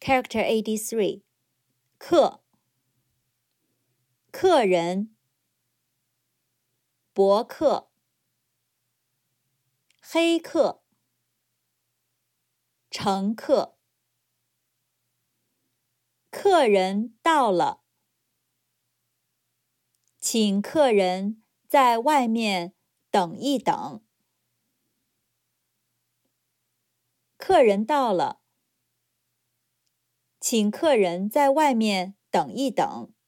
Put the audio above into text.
Character 83. 客，客人，博客，黑客，乘客。客人到了，请客人在外面等一等。客人到了，请客人在外面等一等。